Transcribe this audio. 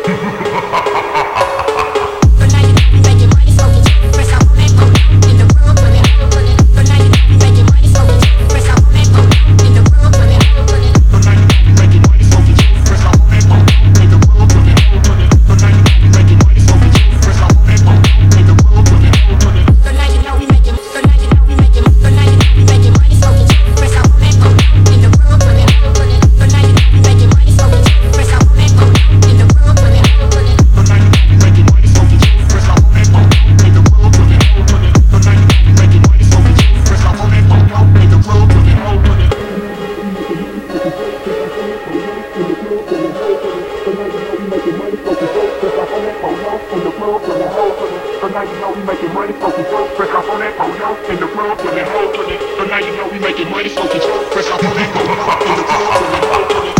now you know we making money, so control. Press off on that polo in the club, put that hoe, put it. So now you know we making money, so control. Press off on that polo in the club, put that hoe, put it.